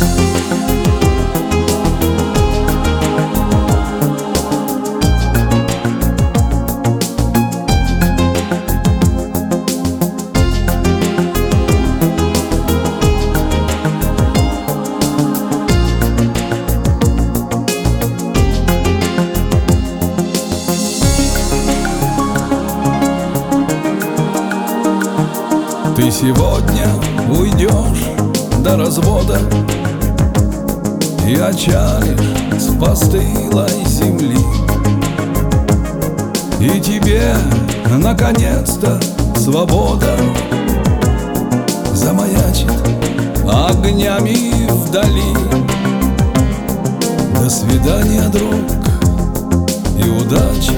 Ты сегодня уйдешь до развода и очалишь с постылой земли, и тебе наконец-то свобода замаячит огнями вдали. До свидания, друг, и удачи,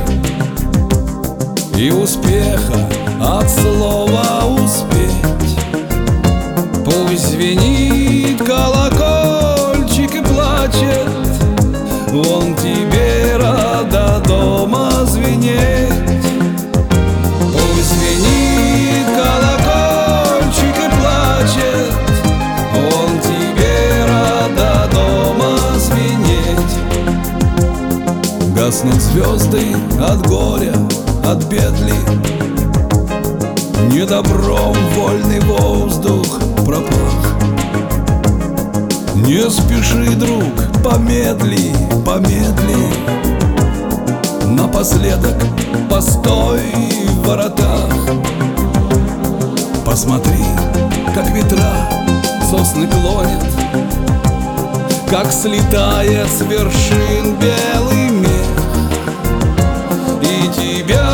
и успеха от слова «успеть». Пусть звенит колокольчик и плачет, вон тебе рада дома звенеть. Пусть звенит колокольчик и плачет, вон тебе рада дома звенеть. Гаснут звезды от горя, от петли, недобром вольный воздух пропах. Не спеши, друг, помедли, помедли, напоследок постой в воротах. Посмотри, как ветра сосны клонят, как слетает с вершин белый мех, и тебя